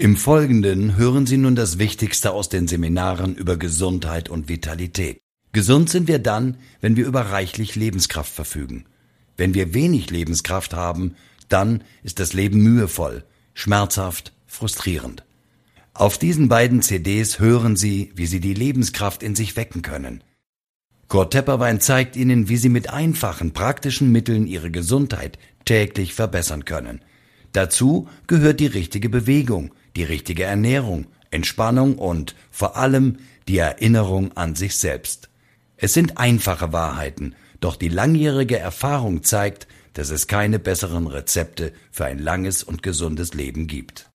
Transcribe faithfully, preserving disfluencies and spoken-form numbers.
Im Folgenden hören Sie nun das Wichtigste aus den Seminaren über Gesundheit und Vitalität. Gesund sind wir dann, wenn wir über reichlich Lebenskraft verfügen. Wenn wir wenig Lebenskraft haben, dann ist das Leben mühevoll, schmerzhaft, frustrierend. Auf diesen beiden C Ds hören Sie, wie Sie die Lebenskraft in sich wecken können. Kurt Tepperwein zeigt Ihnen, wie Sie mit einfachen, praktischen Mitteln Ihre Gesundheit täglich verbessern können. Dazu gehört die richtige Bewegung, die richtige Ernährung, Entspannung und vor allem die Erinnerung an sich selbst. Es sind einfache Wahrheiten, doch die langjährige Erfahrung zeigt, dass es keine besseren Rezepte für ein langes und gesundes Leben gibt.